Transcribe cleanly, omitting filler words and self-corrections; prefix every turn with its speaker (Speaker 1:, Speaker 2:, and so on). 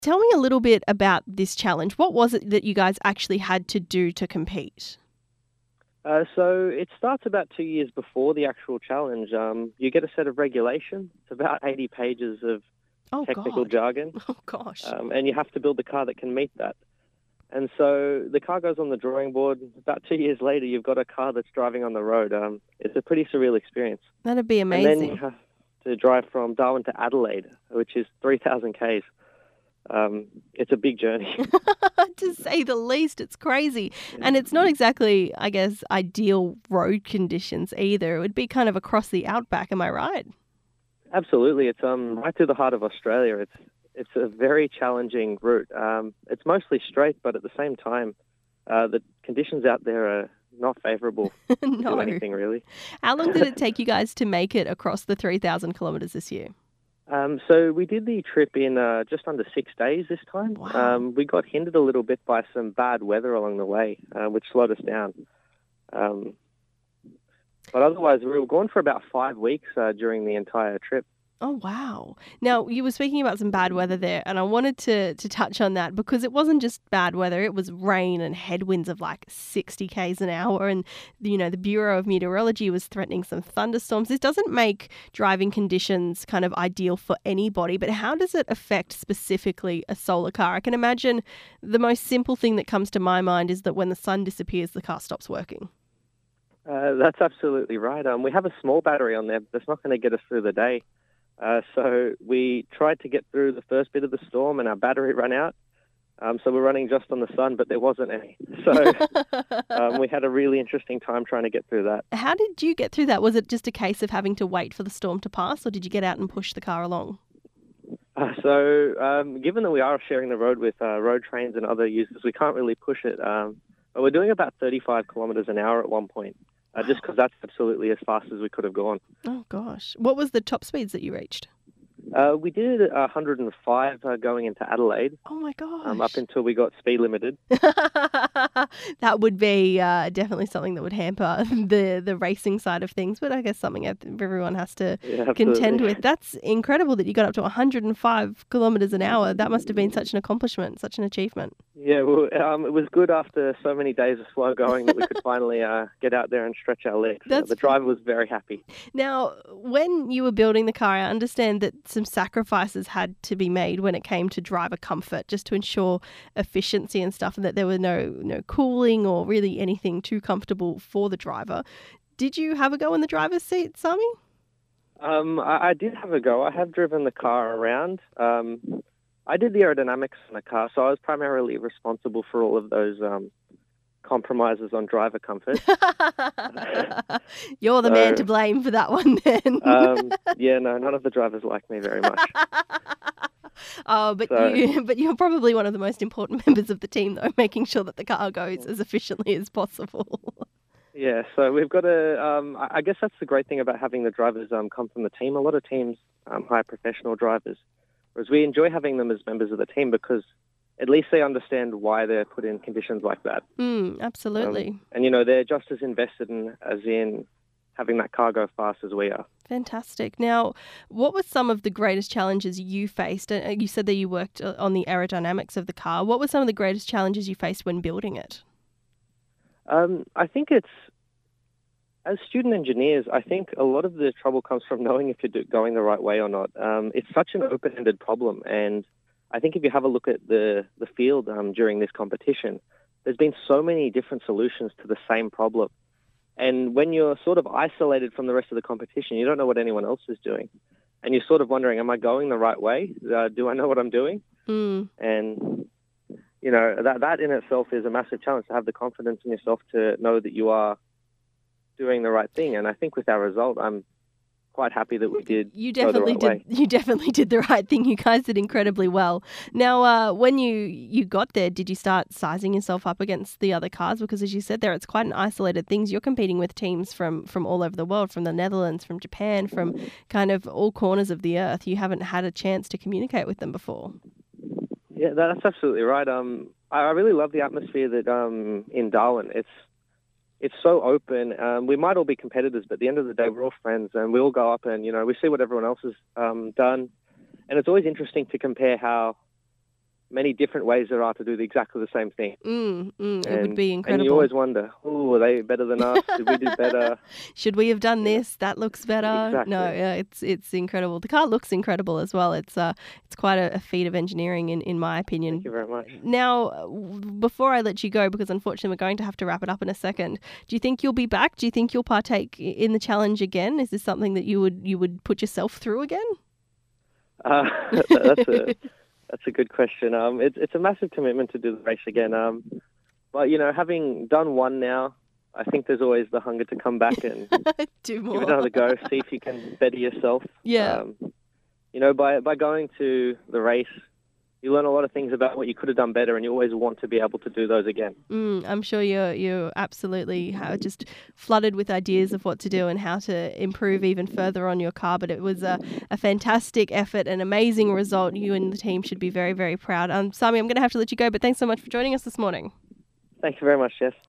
Speaker 1: Tell me a little bit about this challenge. What was it that you guys actually had to do to compete?
Speaker 2: So it starts about 2 years before the actual challenge. You get a set of regulations. It's about 80 pages of
Speaker 1: Oh,
Speaker 2: technical
Speaker 1: God.
Speaker 2: jargon,
Speaker 1: Oh, gosh.
Speaker 2: and you have to build a car that can meet that. And so the car goes on the drawing board. About 2 years later, you've got a car that's driving on the road. It's a pretty surreal experience.
Speaker 1: That'd be
Speaker 2: And then you
Speaker 1: amazing.
Speaker 2: have to drive from Darwin to Adelaide, which is 3,000 k's. It's a big journey.
Speaker 1: To say the least, it's crazy. And it's not exactly, I guess, ideal road conditions either. It would be kind of across the outback, am I right?
Speaker 2: Absolutely, it's right through the heart of Australia. It's a very challenging route. It's mostly straight, but at the same time, the conditions out there are not favourable to do
Speaker 1: No.
Speaker 2: anything really.
Speaker 1: How long did it take you guys to make it across the 3,000 kilometres this year?
Speaker 2: So we did the trip in just under 6 days this time.
Speaker 1: Wow.
Speaker 2: We got hindered a little bit by some bad weather along the way, which slowed us down. Um, but otherwise, we were gone for about 5 weeks during the entire trip.
Speaker 1: Oh, wow. Now, you were speaking about some bad weather there, and I wanted to touch on that because it wasn't just bad weather. It was rain and headwinds of like 60 k's an hour. And, the Bureau of Meteorology was threatening some thunderstorms. This doesn't make driving conditions kind of ideal for anybody, but how does it affect specifically a solar car? I can imagine the most simple thing that comes to my mind is that when the sun disappears, the car stops working.
Speaker 2: That's absolutely right. We have a small battery on there, but that's not going to get us through the day. So we tried to get through the first bit of the storm and our battery ran out. So we're running just on the sun, but there wasn't any. So we had a really interesting time trying to get through that.
Speaker 1: How did you get through that? Was it just a case of having to wait for the storm to pass, or did you get out and push the car along?
Speaker 2: Given that we are sharing the road with road trains and other users, we can't really push it. But we're doing about 35 kilometres an hour at one point, just because that's absolutely as fast as we could have gone.
Speaker 1: Oh, gosh. What was the top speeds that you reached?
Speaker 2: We did 105 going into Adelaide.
Speaker 1: Oh, my gosh.
Speaker 2: Up until we got speed limited.
Speaker 1: That would be definitely something that would hamper the racing side of things, but I guess something everyone has to contend with. That's incredible that you got up to 105 kilometres an hour. That must have been such an accomplishment, such an achievement.
Speaker 2: Yeah, well, it was good after so many days of slow going that we could finally get out there and stretch our legs. The driver was very happy.
Speaker 1: Now, when you were building the car, I understand that some sacrifices had to be made when it came to driver comfort, just to ensure efficiency and stuff, and that there were no cooling or really anything too comfortable for the driver. Did you have a go in the driver's seat, Sami?
Speaker 2: I did have a go. I have driven the car around. I did the aerodynamics in the car, so I was primarily responsible for all of those compromises on driver comfort.
Speaker 1: You're the man to blame for that one then.
Speaker 2: None of the drivers like me very much.
Speaker 1: Oh, but you're probably one of the most important members of the team, though, making sure that the car goes as efficiently as possible.
Speaker 2: Yeah, so we've got I guess that's the great thing about having the drivers come from the team. A lot of teams hire professional drivers, whereas we enjoy having them as members of the team because at least they understand why they're put in conditions like that.
Speaker 1: Absolutely.
Speaker 2: And, they're just as invested in having that car go fast as we are.
Speaker 1: Fantastic. Now, what were some of the greatest challenges you faced? You said that you worked on the aerodynamics of the car. What were some of the greatest challenges you faced when building it?
Speaker 2: I think as student engineers, I think a lot of the trouble comes from knowing if you're going the right way or not. It's such an open-ended problem, and I think if you have a look at the field during this competition, there's been so many different solutions to the same problem. And when you're sort of isolated from the rest of the competition, you don't know what anyone else is doing. And you're sort of wondering, am I going the right way? Do I know what I'm doing? And, that in itself is a massive challenge, to have the confidence in yourself to know that you are doing the right thing. And I think with our result, I'm quite happy that we did.
Speaker 1: You definitely did the right thing. You guys did incredibly well. Now, when you got there, did you start sizing yourself up against the other cars? Because as you said there, it's quite an isolated thing. You're competing with teams from all over the world, from the Netherlands, from Japan, from kind of all corners of the earth. You haven't had a chance to communicate with them before.
Speaker 2: Yeah, that's absolutely right. I really love the atmosphere that in Darwin. It's so open. We might all be competitors, but at the end of the day, we're all friends, and we all go up and, we see what everyone else has done. And it's always interesting to compare how many different ways there are to do exactly the same thing.
Speaker 1: It would be incredible.
Speaker 2: And you always wonder, are they better than us? Did we do better?
Speaker 1: Should we have done this? That looks better.
Speaker 2: Exactly.
Speaker 1: No, it's incredible. The car looks incredible as well. It's quite a feat of engineering in my opinion.
Speaker 2: Thank you very much.
Speaker 1: Now, before I let you go, because unfortunately we're going to have to wrap it up in a second, do you think you'll be back? Do you think you'll partake in the challenge again? Is this something that you would put yourself through again?
Speaker 2: That's a good question. It's a massive commitment to do the race again. But having done one now, I think there's always the hunger to come back and
Speaker 1: do more.
Speaker 2: Give it another go. See if you can better yourself.
Speaker 1: Yeah.
Speaker 2: By going to the race, you learn a lot of things about what you could have done better, and you always want to be able to do those again.
Speaker 1: I'm sure you're absolutely just flooded with ideas of what to do and how to improve even further on your car. But it was a fantastic effort, an amazing result. You and the team should be very, very proud. Sami, I'm going to have to let you go, but thanks so much for joining us this morning.
Speaker 2: Thank you very much, Jess.